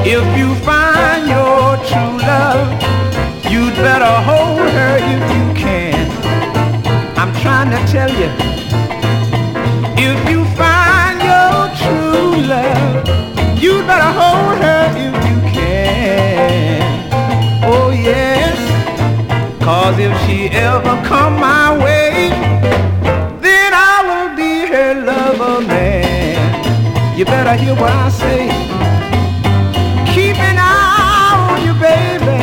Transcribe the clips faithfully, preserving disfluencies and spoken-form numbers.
If you find your true love, you'd better hold her if you can. I'm trying to tell you, if you find your true love, you'd better hold her if you can. Oh yes, 'cause if she ever come my way, then I will be her lover man. You better hear what I say. Keep an eye on you, baby,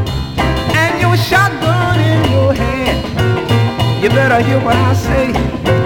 and your shotgun in your hand. You better hear what I say.